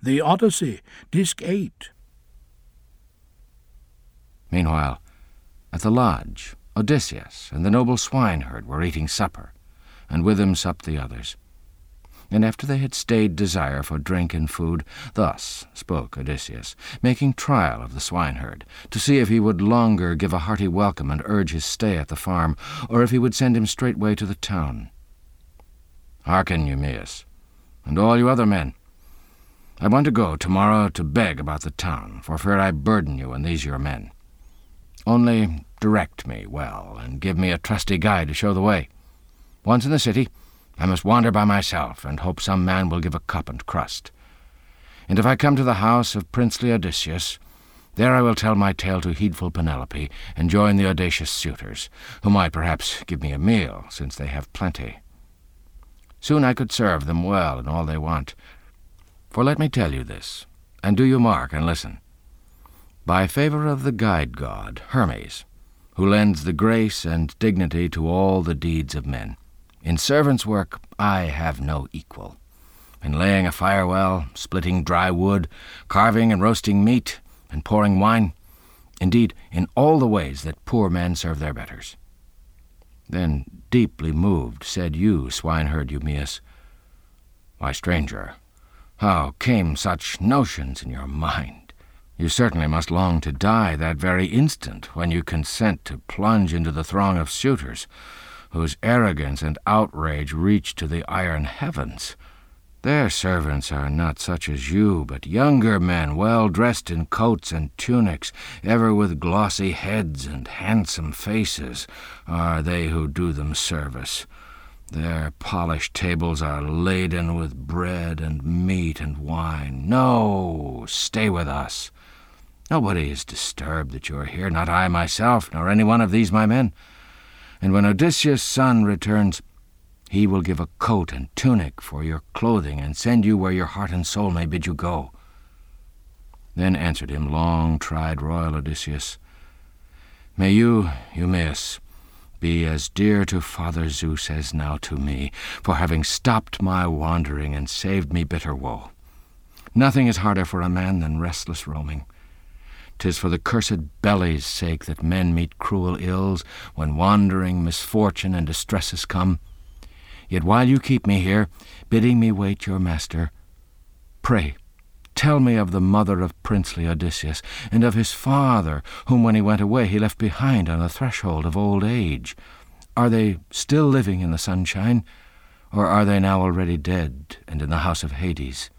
The Odyssey, Disc 8. Meanwhile, at the lodge, Odysseus and the noble swineherd were eating supper, and with them supped the others. And after they had stayed desire for drink and food, thus spoke Odysseus, making trial of the swineherd, to see if he would longer give a hearty welcome and urge his stay at the farm, or if he would send him straightway to the town. "Hearken, Eumaeus, and all you other men. I want to go tomorrow to beg about the town, for fear I burden you and these your men. Only direct me well, and give me a trusty guide to show the way. Once in the city, I must wander by myself, and hope some man will give a cup and crust. And if I come to the house of princely Odysseus, there I will tell my tale to heedful Penelope, and join the audacious suitors, who might perhaps give me a meal, since they have plenty. Soon I could serve them well in all they want. For let me tell you this, and do you mark and listen. By favor of the guide-god, Hermes, who lends the grace and dignity to all the deeds of men, in servant's work I have no equal. In laying a fire well, splitting dry wood, carving and roasting meat, and pouring wine, indeed, in all the ways that poor men serve their betters. Then, deeply moved, said you, swineherd Eumaeus, "Why, stranger, how came such notions in your mind? You certainly must long to die that very instant when you consent to plunge into the throng of suitors, whose arrogance and outrage reach to the iron heavens. Their servants are not such as you, but younger men, well dressed in coats and tunics, ever with glossy heads and handsome faces, are they who do them service. Their polished tables are laden with bread and meat and wine. No, stay with us. Nobody is disturbed that you are here, not I myself, nor any one of these my men. And when Odysseus' son returns, he will give a coat and tunic for your clothing, and send you where your heart and soul may bid you go." Then answered him long-tried royal Odysseus, "May you, Eumaeus, be as dear to Father Zeus as now to me, for having stopped my wandering and saved me bitter woe. Nothing is harder for a man than restless roaming. 'Tis for the cursed belly's sake that men meet cruel ills, when wandering misfortune and distresses come. Yet while you keep me here, bidding me wait your master, pray, tell me of the mother of princely Odysseus, and of his father, whom when he went away he left behind on the threshold of old age. Are they still living in the sunshine, or are they now already dead and in the house of Hades?